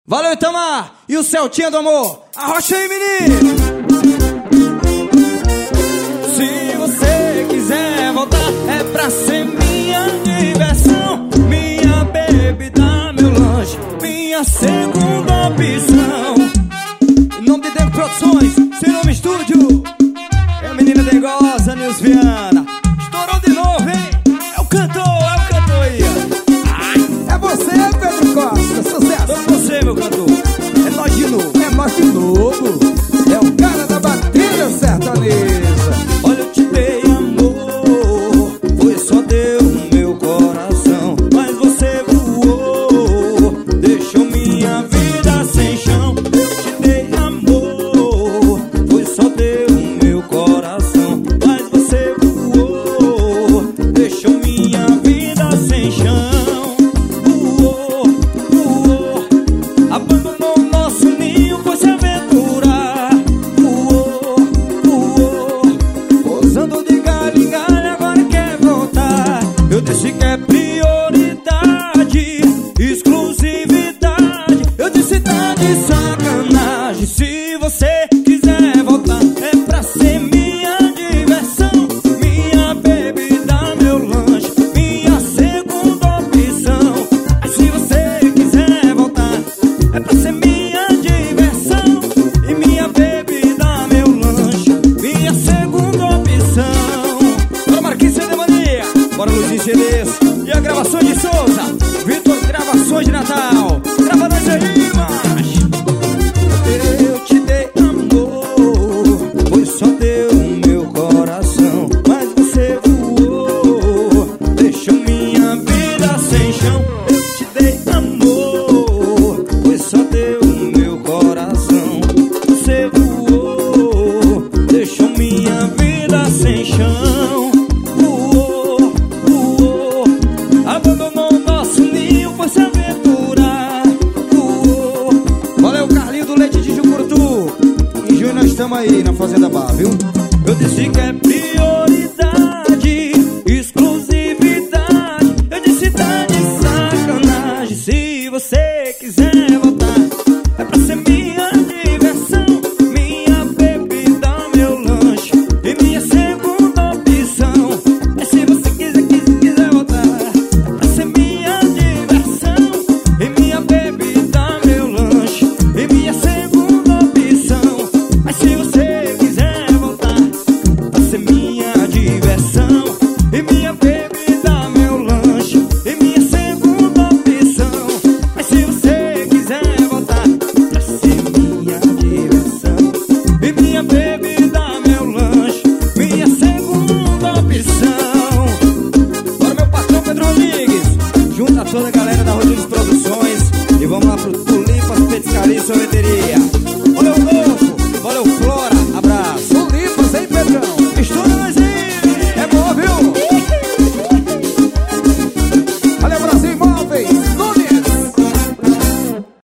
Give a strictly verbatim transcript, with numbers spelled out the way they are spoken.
Valeu, Itamar! E o Celtinha do amor? Arrocha aí, menino! Se você quiser voltar, é pra ser minha diversão, minha bebida, meu lanche, minha segunda opção. Em nome de Dengo Produções, Sem Nome Estúdio, é a menina dengosa, Nils Viana. Estourou de novo, hein? É o cantor, é o cantor aí. É você, Pedro Costa, sucesso. É você, meu cantor. É nós de novo. É nós de novo. É o cara da batida sertaneja. Olha, eu te dei amor, foi só deu o meu coração, mas você voou, deixou minha vida sem chão. Eu te dei amor, foi só deu o meu coração, mas você voou, deixou minha vida sem chão. Voou, voou, abandonou o nosso ninho, foi se aventurar. Voou, voou, pousando de galho em galho, agora quer voltar. Eu disse que é prioridade, exclusividade. Eu disse tá de sacanagem. Se você quiser voltar, é pra ser minha diversão, minha bebida, meu lanche, minha segunda opção. Se você quiser voltar, é pra ser minha diversão e minha bebida, meu lanche, minha segunda opção. Bora, Marquinhos C D Mania, bora, Luizinho C Ds e a gravações de Souza, Vitor Gravações de Natal. Grava nós aí, macho. Eu te dei amor, foi só deu o meu coração, mas você voou, deixou minha vida sem chão. Eu te dei amor, foi só deu o meu coração, você voou, deixou minha vida sem chão. Voou, voou, abandonou o nosso ninho, foi se aventurar. Voou. Valeu, Carlinho do Leite de Jucurutu. Em junho nós estamos aí na Fazenda Bar, viu? Eu disse que é prioridade, exclusividade. Eu disse tá de sacanagem. Se você quiser voltar, é pra ser minha diversão, minha bebida, meu lanche e minha segunda opção. É se você quiser, quiser, quiser voltar, é pra ser minha diversão e minha bebida, meu lanche e minha segunda opção. Mas se você quiser voltar, pra ser minha diversão e minha bebida, meu lanche e minha segunda opção. Mas se você quiser voltar, pra ser minha diversão e minha bebida, meu lanche, minha segunda opção. Bora, meu patrão Pedro Rodrigues, junta toda a galera da Rodrigues Produções e vamos lá pro Tulipas Petiscaria e Sorveteria.